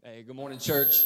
Hey, good morning, church.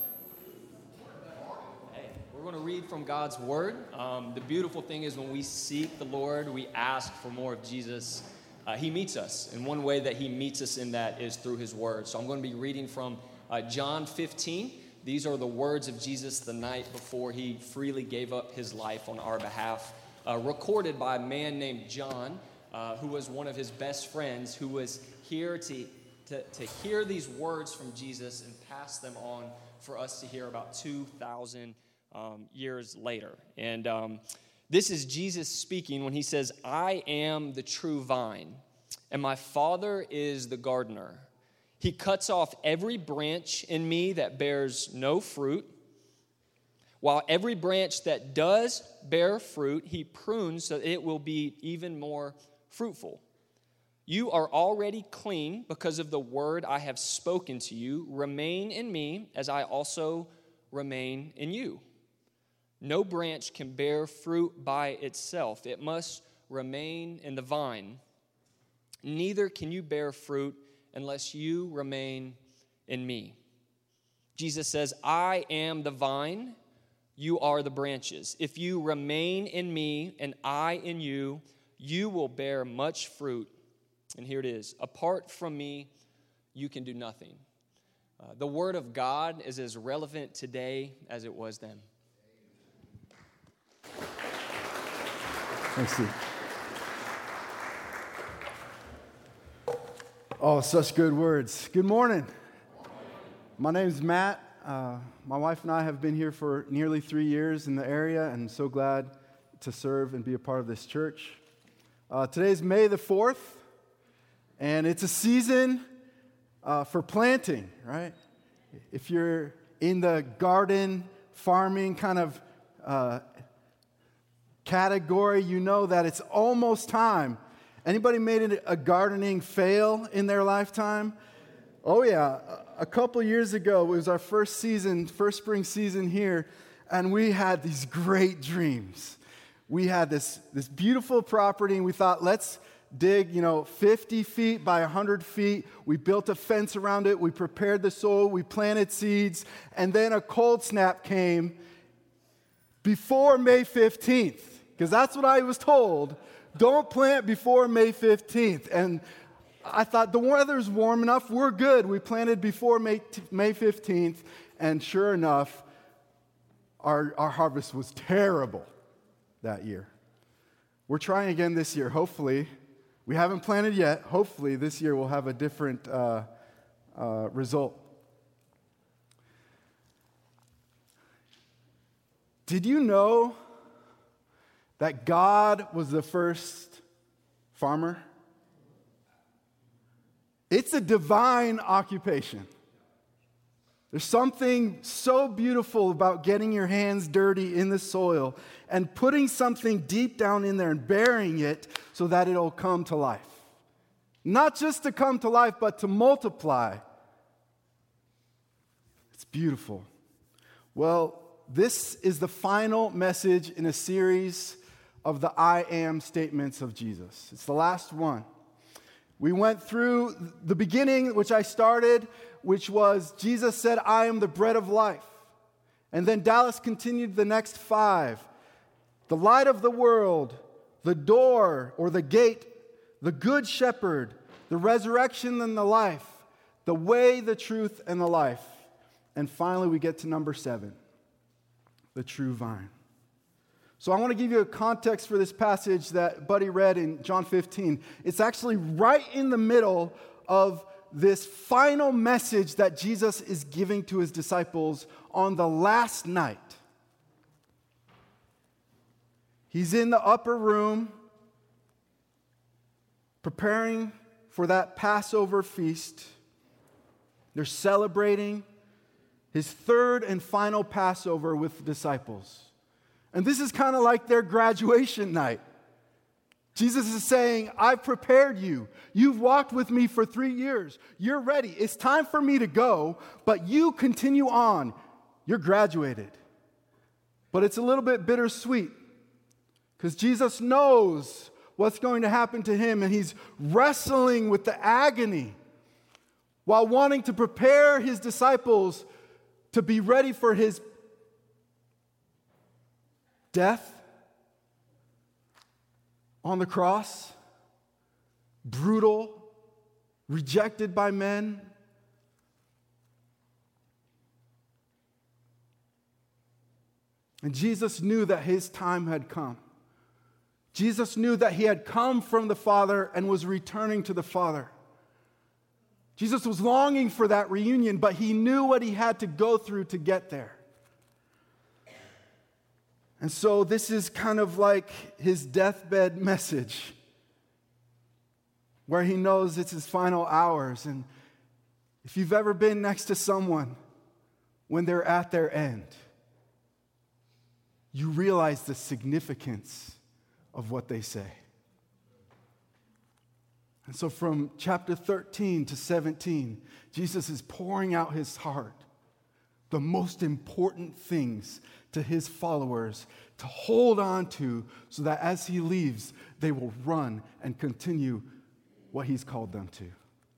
We're going to read from God's Word. The beautiful thing is when we seek the Lord, we ask for more of Jesus. He meets us, and one way that He meets us in that is through His Word. So I'm going to be reading from John 15. These are the words of Jesus the night before He freely gave up His life on our behalf, recorded by a man named John, who was one of His best friends, who was here to hear these words from Jesus and pass them on for us to hear about 2,000 years later. And this is Jesus speaking when He says, "I am the true vine, and my Father is the gardener. He cuts off every branch in me that bears no fruit, while every branch that does bear fruit, He prunes so that it will be even more fruitful. You are already clean because of the word I have spoken to you. Remain in me as I also remain in you. No branch can bear fruit by itself. It must remain in the vine. Neither can you bear fruit unless you remain in me." Jesus says, "I am the vine, you are the branches. If you remain in me and I in you, you will bear much fruit." And here it is. "Apart from me, you can do nothing." The Word of God is as relevant today as it was then. Thanks, Steve. Oh, such good words. Good morning. My name's Matt. My wife and I have been here for nearly 3 years in the area, and so glad to serve and be a part of this church. Today's May the 4th. And it's a season for planting, right? If you're in the garden farming kind of category, you know that it's almost time. Anybody made a gardening fail in their lifetime? Oh yeah, a couple years ago, it was our first spring season here, and we had these great dreams. We had this beautiful property, and we thought, let's dig, 50 feet by 100 feet. We built a fence around it. We prepared the soil. We planted seeds. And then a cold snap came before May 15th, because that's what I was told. Don't plant before May 15th. And I thought, the weather's warm enough. We're good. We planted before May 15th. And sure enough, our harvest was terrible that year. We're trying again this year, hopefully. We haven't planted yet. Hopefully, this year we'll have a different result. Did you know that God was the first farmer? It's a divine occupation. There's something so beautiful about getting your hands dirty in the soil and putting something deep down in there and burying it so that it'll come to life. Not just to come to life, but to multiply. It's beautiful. Well, this is the final message in a series of the I am statements of Jesus. It's the last one. We went through the beginning, which I started, which was Jesus said, "I am the bread of life." And then Dallas continued the next 5. The light of the world, the door or the gate, the good shepherd, the resurrection and the life, the way, the truth, and the life. And finally, we get to number 7, the true vine. So I want to give you a context for this passage that Buddy read in John 15. It's actually right in the middle of this final message that Jesus is giving to His disciples on the last night. He's in the upper room preparing for that Passover feast. They're celebrating His third and final Passover with the disciples. And this is kind of like their graduation night. Jesus is saying, "I've prepared you. You've walked with me for 3 years. You're ready. It's time for me to go, but you continue on. You're graduated." But it's a little bit bittersweet because Jesus knows what's going to happen to Him, and He's wrestling with the agony while wanting to prepare his disciples to be ready for his death on the cross, brutal, rejected by men. And Jesus knew that his time had come. Jesus knew that he had come from the Father and was returning to the Father. Jesus was longing for that reunion, but he knew what he had to go through to get there. And so this is kind of like his deathbed message, where he knows it's his final hours. And if you've ever been next to someone when they're at their end, you realize the significance of what they say. And so from chapter 13 to 17, Jesus is pouring out his heart, the most important things to his followers to hold on to, so that as he leaves, they will run and continue what he's called them to.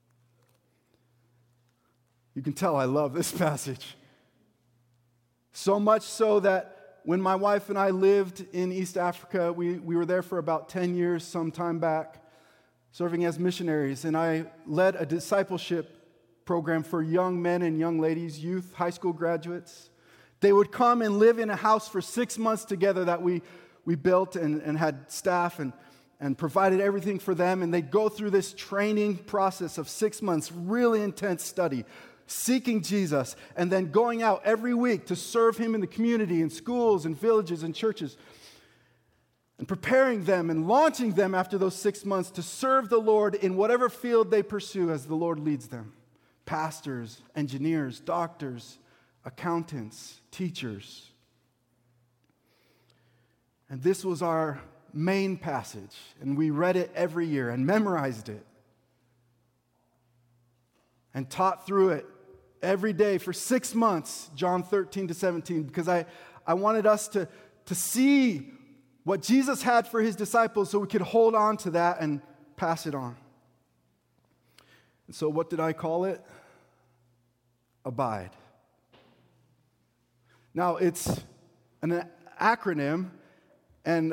You can tell I love this passage. So much so that when my wife and I lived in East Africa, we were there for about 10 years some time back, serving as missionaries, and I led a discipleship program for young men and young ladies, youth, high school graduates. They would come and live in a house for 6 months together that we built and had staff and provided everything for them, and they'd go through this training process of 6 months, really intense study, seeking Jesus, and then going out every week to serve him in the community, in schools and villages and churches, and preparing them and launching them after those 6 months to serve the Lord in whatever field they pursue as the Lord leads them. Pastors, engineers, doctors, accountants, teachers. And this was our main passage, and we read it every year and memorized it and taught through it every day for 6 months, John 13 to 17, because I wanted us to see what Jesus had for his disciples so we could hold on to that and pass it on. And so what did I call it? Abide. Now, it's an acronym, and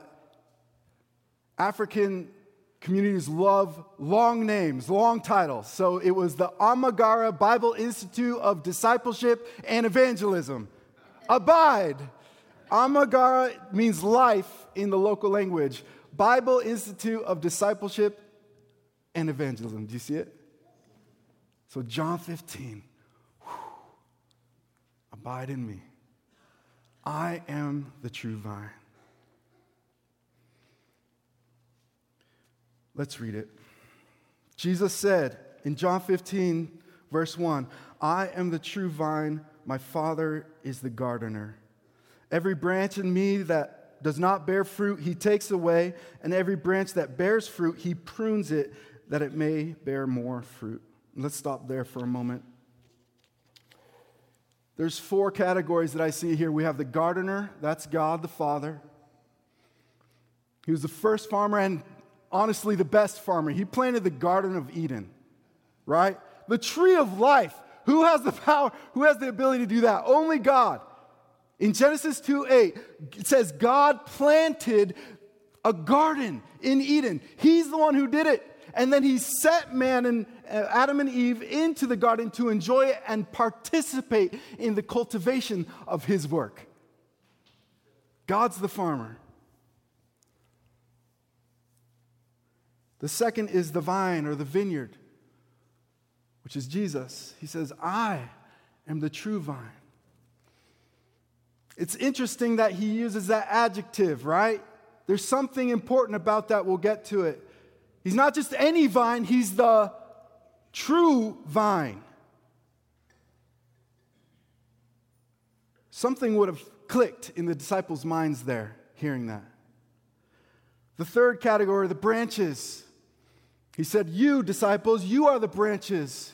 African communities love long names, long titles. So it was the Amagara Bible Institute of Discipleship and Evangelism. Abide. Amagara means life in the local language. Bible Institute of Discipleship and Evangelism. Do you see it? So John 15. Abide in me. I am the true vine. Let's read it. Jesus said in John 15, verse 1, I am the true vine, my Father is the gardener. Every branch in me that does not bear fruit, he takes away, and every branch that bears fruit, he prunes it, that it may bear more fruit. Let's stop there for a moment. There's 4 categories that I see here. We have the gardener, that's God the Father. He was the first farmer and honestly the best farmer. He planted the Garden of Eden, right? The tree of life. Who has the power? Who has the ability to do that? Only God. In Genesis 2:8, it says God planted a garden in Eden. He's the one who did it. And then he set man and Adam and Eve into the garden to enjoy it and participate in the cultivation of his work. God's the farmer. The second is the vine or the vineyard, which is Jesus. He says, I am the true vine. It's interesting that he uses that adjective, right? There's something important about that. We'll get to it. He's not just any vine, he's the true vine. Something would have clicked in the disciples' minds there, hearing that. The third category, the branches. He said, you, disciples, you are the branches.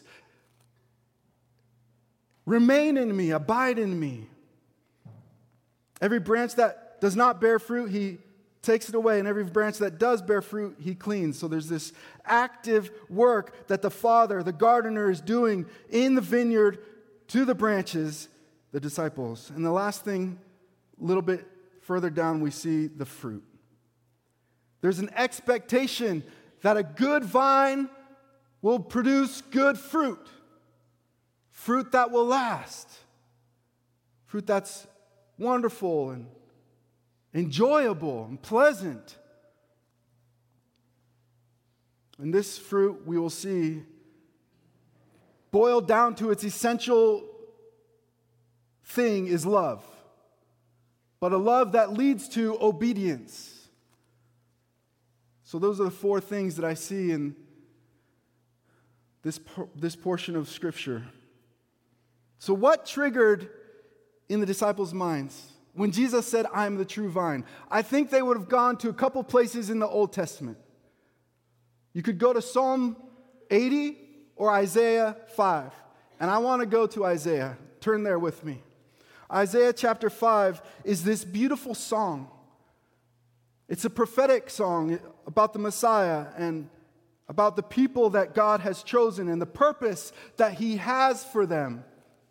Remain in me, abide in me. Every branch that does not bear fruit, he takes it away, and every branch that does bear fruit, he cleans. So there's this active work that the Father, the gardener, is doing in the vineyard to the branches, the disciples. And the last thing, a little bit further down, we see the fruit. There's an expectation that a good vine will produce good fruit. Fruit that will last. Fruit that's wonderful and enjoyable and pleasant. And this fruit, we will see, boiled down to its essential thing is love. But a love that leads to obedience. So those are the four things that I see in this portion of Scripture. So what triggered in the disciples' minds when Jesus said, I am the true vine? I think they would have gone to a couple places in the Old Testament. You could go to Psalm 80 or Isaiah 5. And I want to go to Isaiah. Turn there with me. Isaiah chapter 5 is this beautiful song. It's a prophetic song about the Messiah and about the people that God has chosen and the purpose that He has for them.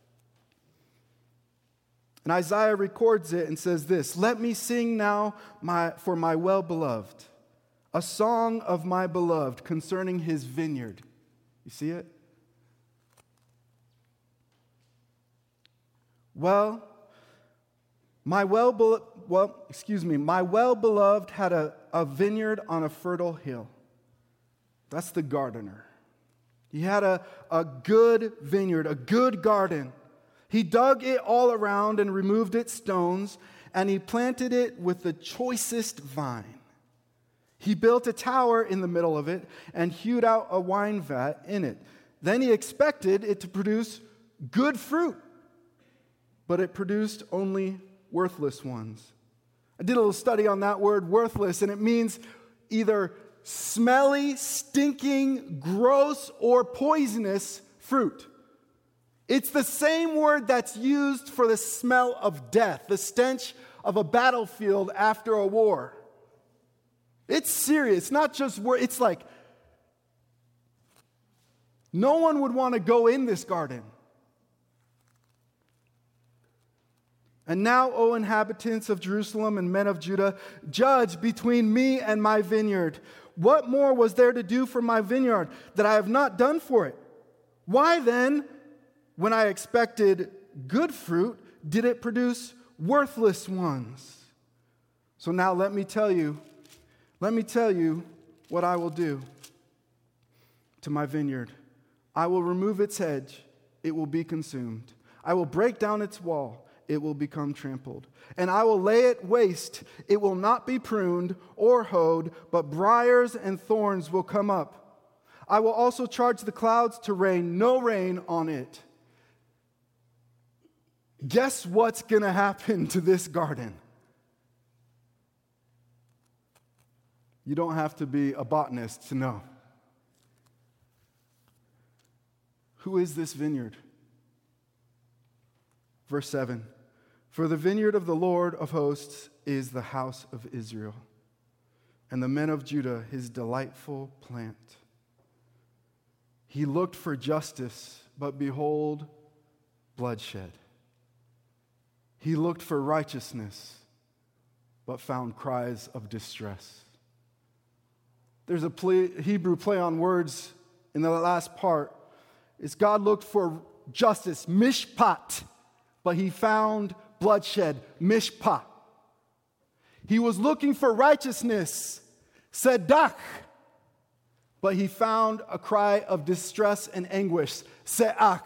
And Isaiah records it and says this, let me sing now for my well-beloved, a song of my beloved concerning His vineyard. You see it? My well-beloved had a vineyard on a fertile hill. That's the gardener. He had a good vineyard, a good garden. He dug it all around and removed its stones, and he planted it with the choicest vine. He built a tower in the middle of it and hewed out a wine vat in it. Then he expected it to produce good fruit, but it produced only worthless ones. I did a little study on that word, worthless, and it means either smelly, stinking, gross, or poisonous fruit. It's the same word that's used for the smell of death, the stench of a battlefield after a war. It's serious. It's not just word. It's like no one would want to go in this garden. And now, O inhabitants of Jerusalem and men of Judah, judge between me and my vineyard. What more was there to do for my vineyard that I have not done for it? Why then, when I expected good fruit, did it produce worthless ones? So now let me tell you what I will do to my vineyard. I will remove its hedge, it will be consumed. I will break down its wall, it will become trampled. And I will lay it waste, it will not be pruned or hoed, but briars and thorns will come up. I will also charge the clouds to rain no rain on it. Guess what's going to happen to this garden? You don't have to be a botanist to know. Who is this vineyard? Verse 7. For the vineyard of the Lord of hosts is the house of Israel, and the men of Judah his delightful plant. He looked for justice, but behold, bloodshed. He looked for righteousness, but found cries of distress. There's a Hebrew play on words in the last part. It's God looked for justice, mishpat, but he found bloodshed, mishpat. He was looking for righteousness, tzedakah, but he found a cry of distress and anguish, se'ach.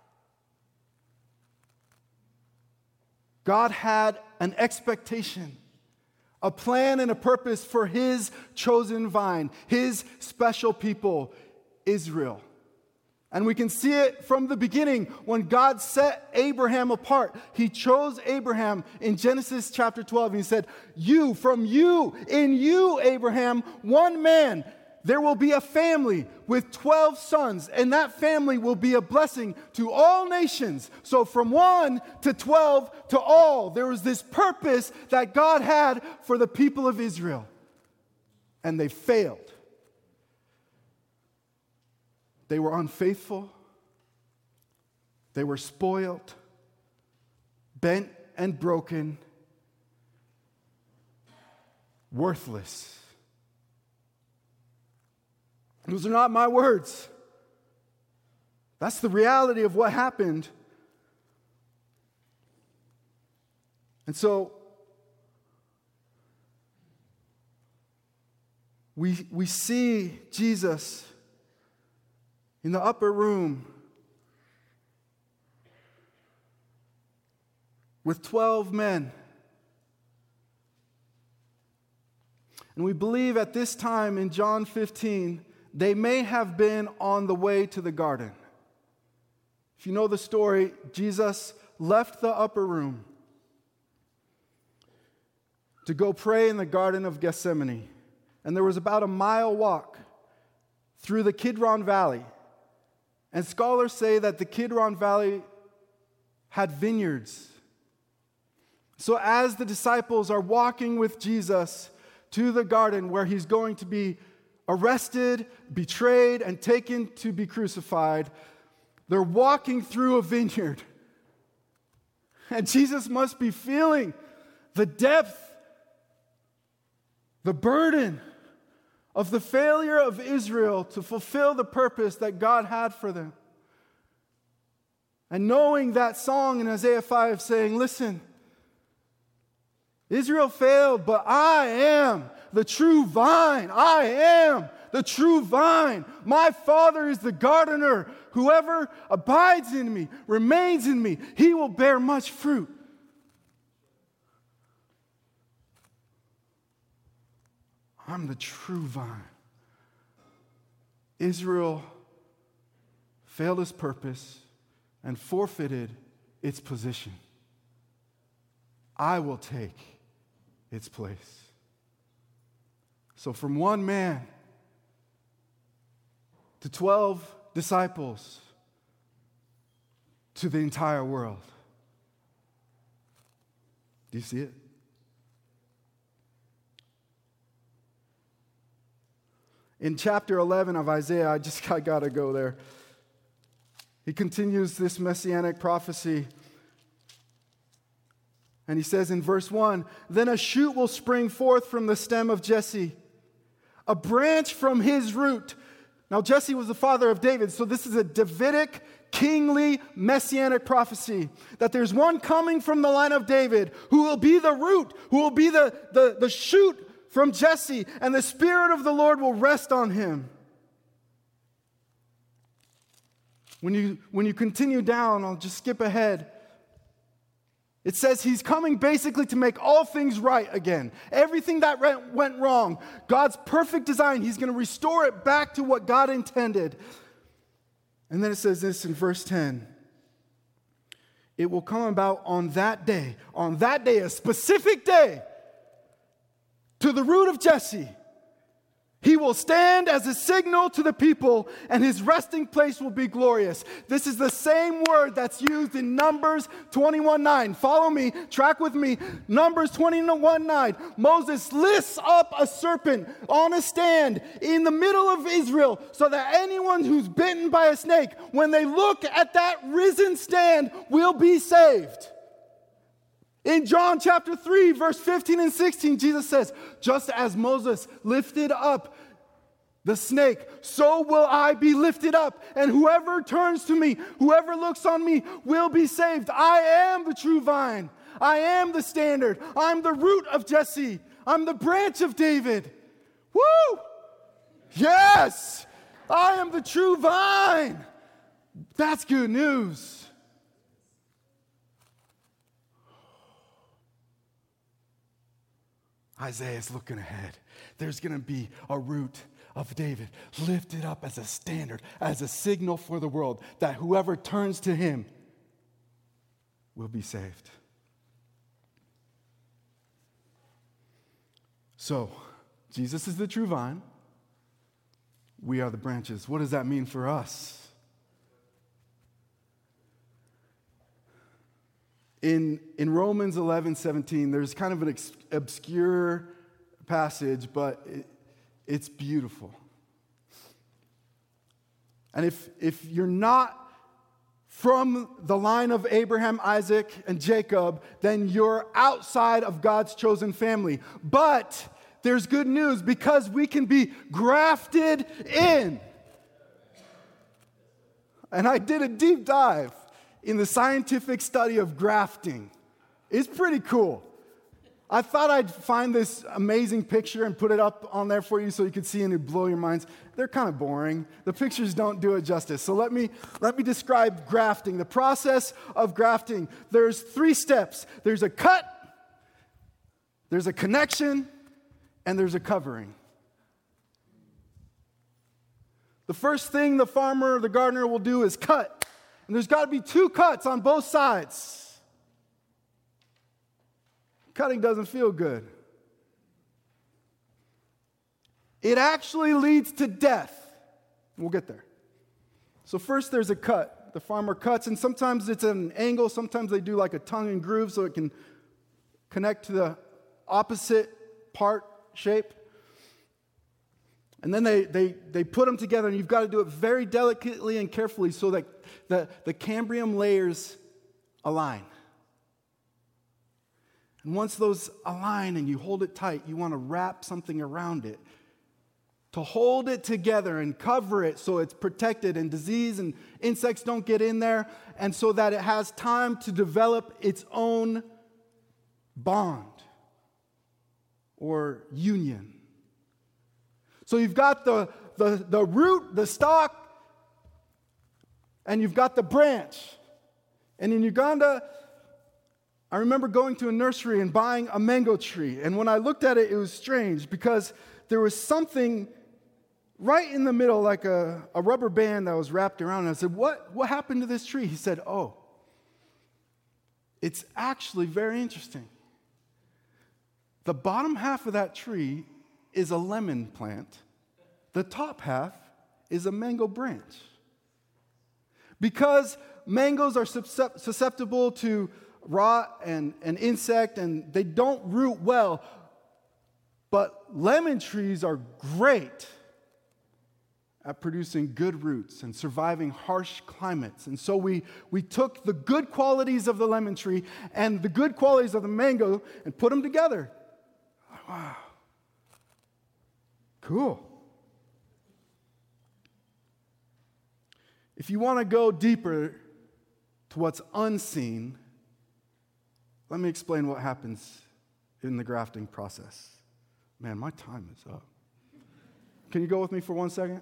God had an expectation, a plan and a purpose for his chosen vine, his special people, Israel. And we can see it from the beginning when God set Abraham apart. He chose Abraham in Genesis chapter 12. And he said, in you, Abraham, one man, there will be a family with 12 sons, and that family will be a blessing to all nations. So from 1 to 12 to all, there was this purpose that God had for the people of Israel. And they failed. They were unfaithful. They were spoiled, bent and broken, worthless. Those are not my words. That's the reality of what happened. And so, we see Jesus in the upper room with 12 men. And we believe at this time in John 15, they may have been on the way to the garden. If you know the story, Jesus left the upper room to go pray in the Garden of Gethsemane. And there was about a mile walk through the Kidron Valley. And scholars say that the Kidron Valley had vineyards. So as the disciples are walking with Jesus to the garden where he's going to be arrested, betrayed, and taken to be crucified, they're walking through a vineyard. And Jesus must be feeling the depth, the burden of the failure of Israel to fulfill the purpose that God had for them. And knowing that song in Isaiah 5 saying, listen, Israel failed, but I am the true vine. I am the true vine. My Father is the gardener. Whoever abides in me, remains in me, he will bear much fruit. I'm the true vine. Israel failed its purpose and forfeited its position. I will take its place. So from one man to 12 disciples to the entire world. Do you see it? In chapter 11 of Isaiah, I got to go there. He continues this messianic prophecy. And he says in verse 1, then a shoot will spring forth from the stem of Jesse, a branch from his root. Now Jesse was the father of David, so this is a Davidic, kingly, messianic prophecy. That there's one coming from the line of David who will be the root, who will be the shoot from Jesse, and the Spirit of the Lord will rest on him. When you continue down, I'll just skip ahead. It says he's coming basically to make all things right again. Everything that went wrong, God's perfect design, he's going to restore it back to what God intended. And then it says this in verse 10. It will come about on that day, a specific day, to the root of Jesse. He will stand as a signal to the people, and his resting place will be glorious. This is the same word that's used in Numbers 21:9. Follow me, track with me. Numbers 21:9. Moses lifts up a serpent on a stand in the middle of Israel so that anyone who's bitten by a snake, when they look at that risen stand, will be saved. In John chapter 3, verse 15 and 16, Jesus says, just as Moses lifted up the snake, so will I be lifted up. And whoever turns to me, whoever looks on me, will be saved. I am the true vine. I am the standard. I'm the root of Jesse. I'm the branch of David. Woo! Yes! I am the true vine. That's good news. Isaiah is looking ahead. There's going to be a root of David lifted up as a standard, as a signal for the world that whoever turns to him will be saved. So, Jesus is the true vine. We are the branches. What does that mean for us? In Romans 11:17, there's kind of an obscure passage, but it's beautiful. And if you're not from the line of Abraham, Isaac, and Jacob, then you're outside of God's chosen family. But there's good news because we can be grafted in. And I did a deep dive in the scientific study of grafting. It's pretty cool. I thought I'd find this amazing picture and put it up on there for you so you could see and it'd blow your minds. They're kind of boring. The pictures don't do it justice. So let me describe grafting. The process of grafting. There's 3 steps. There's a cut, there's a connection, and there's a covering. The first thing the farmer or the gardener will do is cut. And there's got to be 2 cuts on both sides. Cutting doesn't feel good. It actually leads to death. We'll get there. So first there's a cut. The farmer cuts, and sometimes it's at an angle. Sometimes they do like a tongue and groove so it can connect to the opposite part shape. And then they put them together, and you've got to do it very delicately and carefully so that the cambium layers align. And once those align and you hold it tight, you want to wrap something around it to hold it together and cover it so it's protected and disease and insects don't get in there, and so that it has time to develop its own bond or union. So you've got the root, the stalk, and you've got the branch. And in Uganda, I remember going to a nursery and buying a mango tree. And when I looked at it, it was strange because there was something right in the middle, like a rubber band that was wrapped around. And I said, what happened to this tree? He said, oh, it's actually very interesting. The bottom half of that tree is a lemon plant. The top half is a mango branch. Because mangoes are susceptible to rot and insect, and they don't root well. But lemon trees are great at producing good roots and surviving harsh climates. And so we took the good qualities of the lemon tree and the good qualities of the mango and put them together. Wow. Cool. If you want to go deeper to what's unseen, let me explain what happens in the grafting process. Man, my time is up. Can you go with me for 1 second?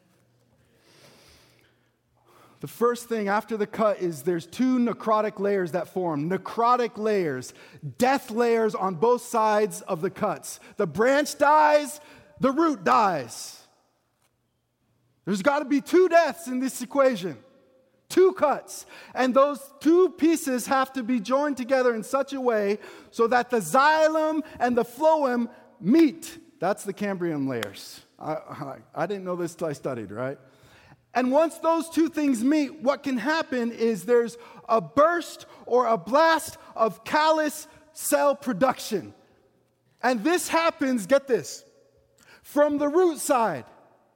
The first thing after the cut is there's 2 necrotic layers that form. Necrotic layers, death layers on both sides of the cuts. The branch dies, the root dies. There's got to be 2 deaths in this equation. 2 cuts. And those 2 pieces have to be joined together in such a way so that the xylem and the phloem meet. That's the cambium layers. I didn't know this till I studied, right? And once those 2 things meet, what can happen is there's a burst or a blast of callus cell production. And this happens, get this, from the root side.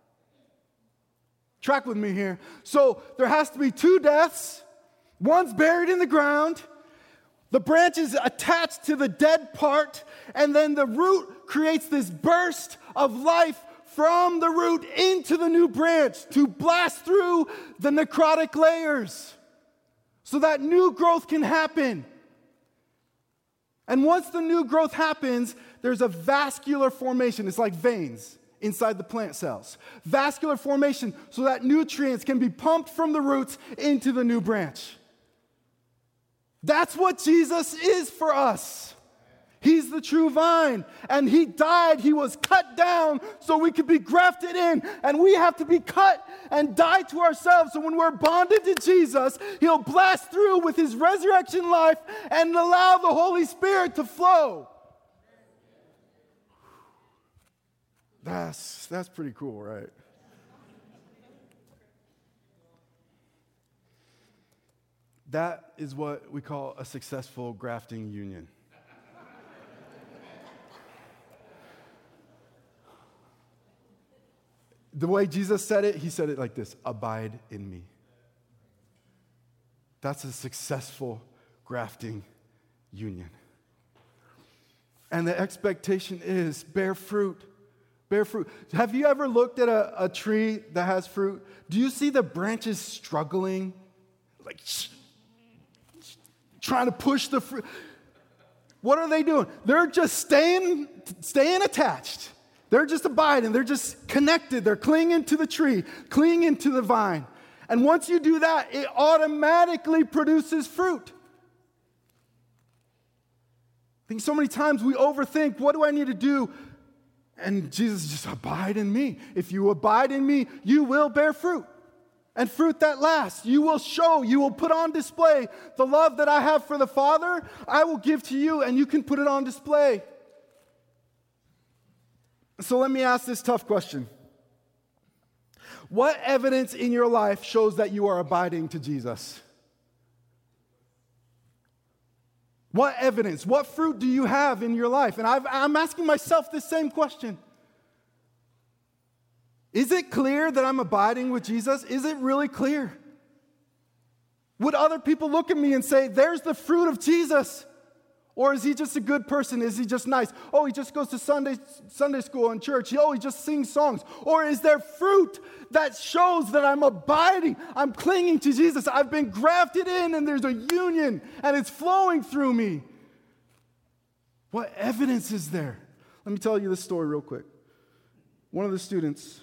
Track with me here. So there has to be 2 deaths. One's buried in the ground. The branch is attached to the dead part. And then the root creates this burst of life from the root into the new branch to blast through the necrotic layers so that new growth can happen. And once the new growth happens, there's a vascular formation. It's like veins inside the plant cells. Vascular formation so that nutrients can be pumped from the roots into the new branch. That's what Jesus is for us. He's the true vine, and he died, he was cut down so we could be grafted in, and we have to be cut and die to ourselves. So when we're bonded to Jesus, he'll blast through with his resurrection life and allow the Holy Spirit to flow. That's pretty cool, right? That is what we call a successful grafting union. The way Jesus said it, he said it like this: abide in me. That's a successful grafting union. And the expectation is bear fruit. Bear fruit. Have you ever looked at a tree that has fruit? Do you see the branches struggling? Like trying to push the fruit. What are they doing? They're just staying attached. They're just abiding. They're just connected. They're clinging to the tree, clinging to the vine. And once you do that, it automatically produces fruit. I think so many times we overthink, what do I need to do? And Jesus just abide in me. If you abide in me, you will bear fruit. And fruit that lasts. You will show, you will put on display the love that I have for the Father, I will give to you, and you can put it on display. So let me ask this tough question. What evidence in your life shows that you are abiding to Jesus? What evidence, what fruit do you have in your life? And I'm asking myself this same question. Is it clear that I'm abiding with Jesus? Is it really clear? Would other people look at me and say, there's the fruit of Jesus? Or is he just a good person? Is he just nice? Oh, he just goes to Sunday school and church. Oh, he just sings songs. Or is there fruit that shows that I'm abiding? I'm clinging to Jesus. I've been grafted in and there's a union and it's flowing through me. What evidence is there? Let me tell you this story real quick. One of the students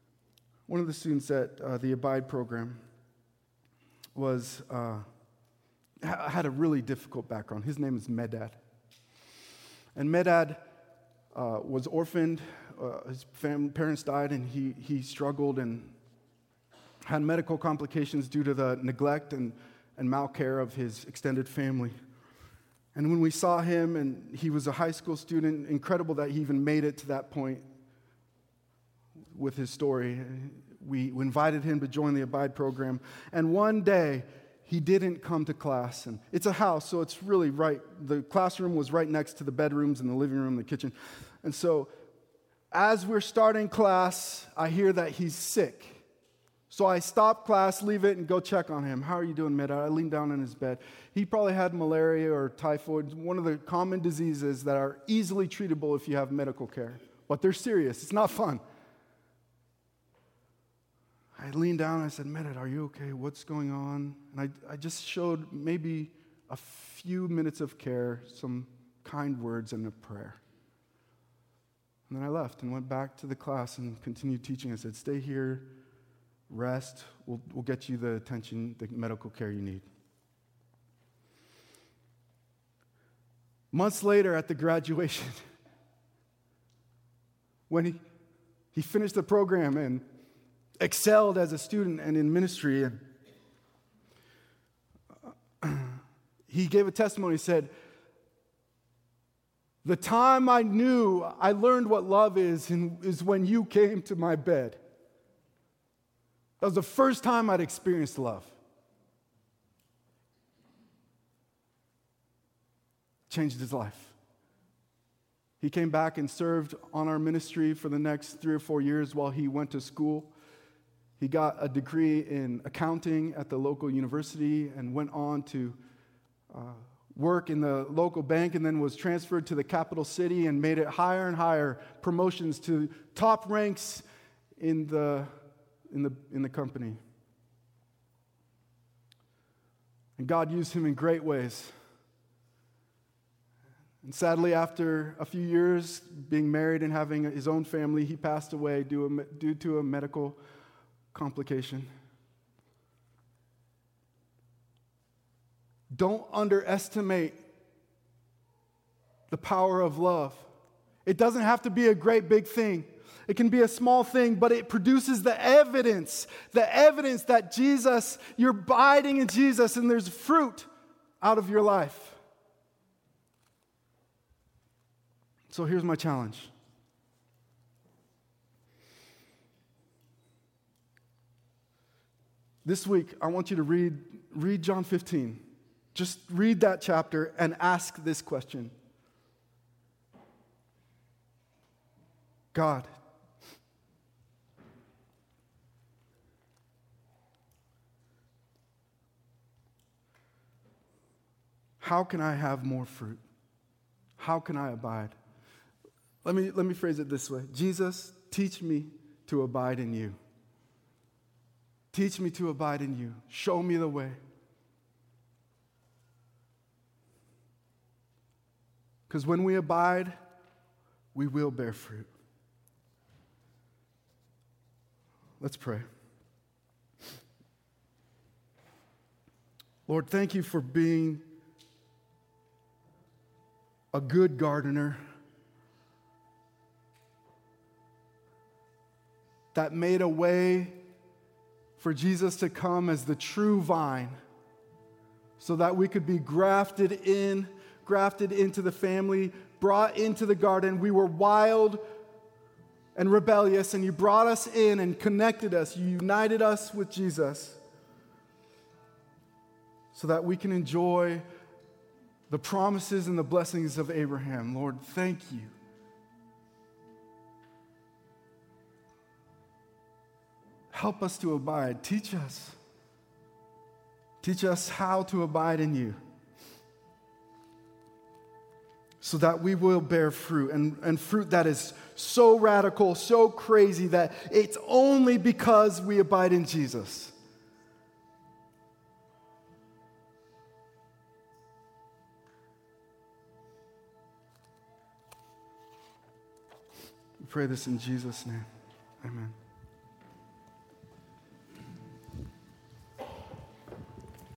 at the Abide program had a really difficult background. His name is Medad. And Medad was orphaned. His parents died, and he struggled and had medical complications due to the neglect and malcare of his extended family. And when we saw him, and he was a high school student, incredible that he even made it to that point with his story. We invited him to join the Abide program. And one day, he didn't come to class. And it's a house, so it's really right. The classroom was right next to the bedrooms and the living room and the kitchen. And so as we're starting class, I hear that he's sick. So I stop class, leave it, and go check on him. How are you doing, Medad? I lean down in his bed. He probably had malaria or typhoid, one of the common diseases that are easily treatable if you have medical care. But they're serious. It's not fun. I leaned down and I said, Medad, are you okay? What's going on? And I just showed maybe a few minutes of care, some kind words and a prayer. And then I left and went back to the class and continued teaching. I said, stay here, rest. We'll get you the attention, the medical care you need. Months later at the graduation, when he finished the program and excelled as a student and in ministry, and he gave a testimony. He said, the time I learned what love is when you came to my bed. That was the first time I'd experienced love. Changed his life. He came back and served on our ministry for the next 3 or 4 years while he went to school. He got a degree in accounting at the local university and went on to work in the local bank, and then was transferred to the capital city and made it higher and higher, promotions to top ranks in the company. And God used him in great ways. And sadly, after a few years being married and having his own family, he passed away due to a medical complication. Don't underestimate the power of love. It doesn't have to be a great big thing. It can be a small thing, but it produces the evidence that Jesus, you're abiding in Jesus and there's fruit out of your life. So here's my challenge. This week, I want you to read John 15. Just read that chapter and ask this question. God, how can I have more fruit? How can I abide? Let me phrase it this way. Jesus, teach me to abide in you. Teach me to abide in you. Show me the way. Because when we abide, we will bear fruit. Let's pray. Lord, thank you for being a good gardener that made a way for Jesus to come as the true vine so that we could be grafted into the family, brought into the garden. We were wild and rebellious, and you brought us in and connected us. You united us with Jesus so that we can enjoy the promises and the blessings of Abraham. Lord, thank you. Help us to abide. Teach us. Teach us how to abide in you so that we will bear fruit, and fruit that is so radical, so crazy that it's only because we abide in Jesus. We pray this in Jesus' name. Amen.